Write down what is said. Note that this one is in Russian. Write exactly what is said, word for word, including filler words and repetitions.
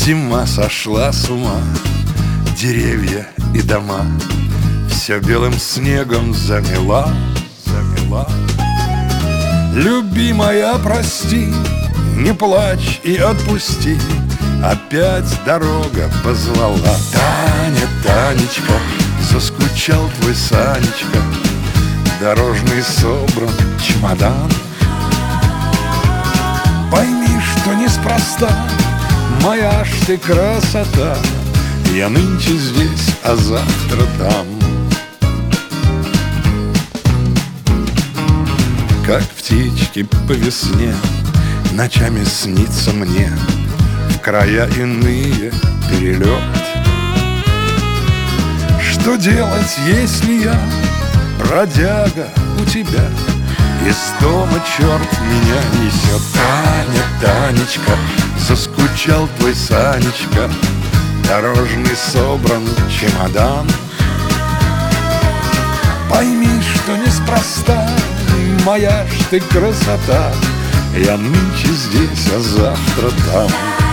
Зима сошла с ума, деревья и дома все белым снегом замела, замела. Любимая, прости, не плачь и отпусти, опять дорога позвала. Таня, Танечка, заскучал твой Санечка, дорожный собран чемодан. Пойми, что неспроста, моя ж ты красота, я нынче здесь, а завтра там. Как птички по весне ночами снится мне в края иные перелет. Что делать, если я бродяга у тебя, из дома черт меня несет? Таня, Танечка, заскучал твой Санечка, дорожный собран чемодан. Пойми, что неспроста, моя ж ты красота, я нынче здесь, а завтра там.